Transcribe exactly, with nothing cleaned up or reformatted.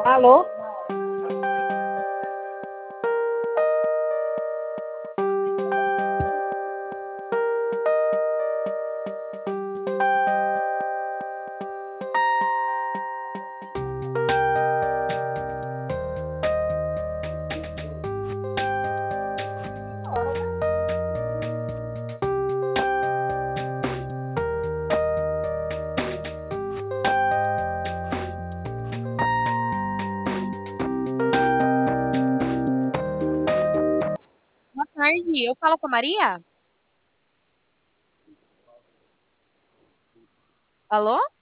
Alô? Boa tarde, eu falo com a Maria? Alô?